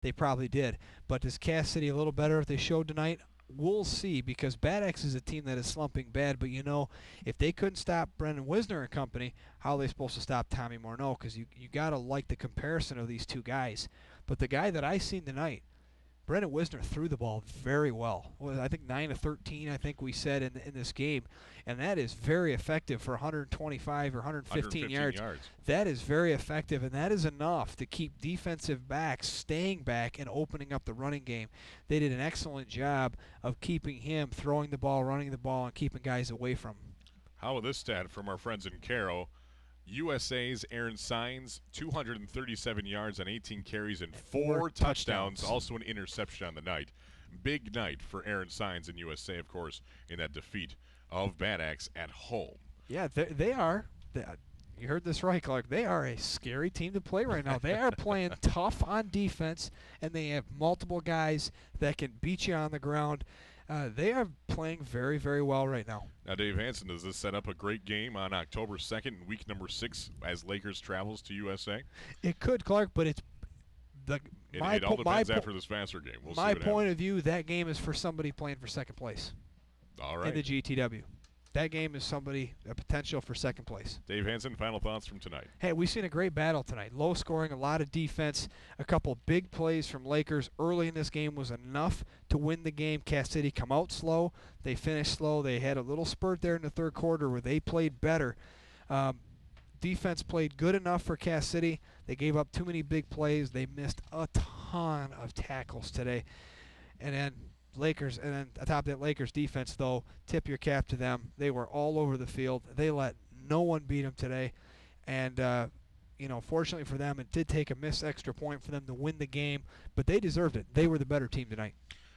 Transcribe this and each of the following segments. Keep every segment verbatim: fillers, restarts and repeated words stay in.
They probably did. But is Cass City a little better if they showed tonight? We'll see, because Bad Axe is a team that is slumping bad. But, you know, if they couldn't stop Brendan Wisner and company, how are they supposed to stop Tommy Morneau? Because you, you got to like the comparison of these two guys. But the guy that I seen tonight, Brendan Wisner threw the ball very well. Well, I think nine of thirteen, I think we said, in, in this game. And that is very effective for one twenty-five or one fifteen, one fifteen yards. yards. That is very effective, and that is enough to keep defensive backs staying back and opening up the running game. They did an excellent job of keeping him, throwing the ball, running the ball, and keeping guys away from him. How about this stat from our friends in Caro? U S A's Aaron Sines, two hundred thirty-seven yards on eighteen carries and four, Four touchdowns, touchdowns. also an interception on the night. Big night for Aaron Sines and U S A, of course, in that defeat of Bad Axe at home. Yeah, they, they are. They, you heard this right, Clark. They are a scary team to play right now. They are playing tough on defense, and they have multiple guys that can beat you on the ground. Uh, they are playing very, very well right now. Now, Dave Hansen, does this set up a great game on October second, week number six, as Lakers travels to U S A? It could, Clark, but it's the It, my it all po- my depends po- after this Vassar game. We'll my see what point happens. of view, that game is for somebody playing for second place All in right. the G T W. That game is somebody, a potential for second place. Dave Hansen, final thoughts from tonight. Hey, we've seen a great battle tonight. Low scoring, a lot of defense, a couple big plays from Lakers early in this game was enough to win the game. Cass City come out slow. They finished slow. They had a little spurt there in the third quarter where they played better. Um, defense played good enough for Cass City. They gave up too many big plays. They missed a ton of tackles today. And then Lakers, and then atop that Lakers defense, though, tip your cap to them. They were all over the field. They let no one beat them today. And, uh, you know, fortunately for them, it did take a missed extra point for them to win the game, but they deserved it. They were the better team tonight.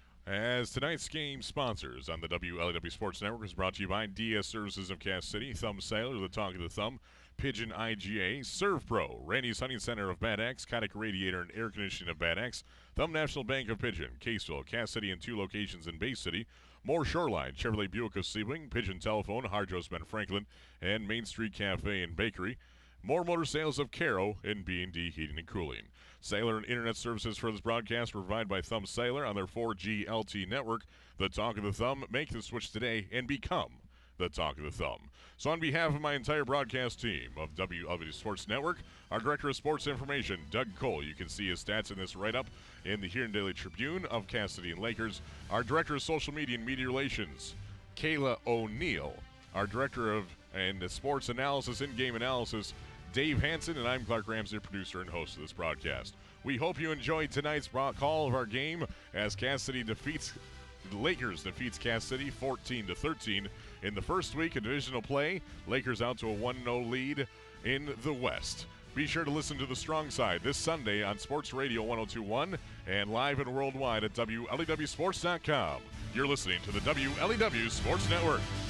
As tonight's game sponsors on the W L A W Sports Network is brought to you by D S Services of Cass City, Thumb Sailor, the Talk of the Thumb, Pigeon I G A, Serve Pro, Randy's Hunting Center of Bad Axe, Kotick Radiator and Air Conditioning of Bad Axe, Thumb National Bank of Pigeon, Caseville, Cass City, and two locations in Bay City, More Shoreline, Chevrolet Buick of Sebring, Pigeon Telephone, Hardjoe's Ben Franklin, and Main Street Cafe and Bakery. More motor sales of Caro and B and D Heating and Cooling. Sailor and Internet services for this broadcast were provided by Thumb Sailor on their four G L T network. The Talk of the Thumb. Make the switch today and become the Talk of the Thumb. So on behalf of my entire broadcast team of W L W Sports Network, our Director of Sports Information, Doug Cole, you can see his stats in this write-up in the Huron Daily Tribune of Cass City and Lakers. Our Director of Social Media and Media Relations, Kayla O'Neill. Our Director of and Sports Analysis, In-Game Analysis, Dave Hansen, and I'm Clark Ramsey, producer and host of this broadcast. We hope you enjoyed tonight's call of our game as Cass City defeats the Lakers defeats Cass City fourteen to thirteen in the first week of divisional play. Lakers out to a one oh lead in the West. Be sure to listen to The Strong Side this Sunday on Sports Radio one oh two point one and live and worldwide at W L E W sports dot com. You're listening to the W L E W Sports Network.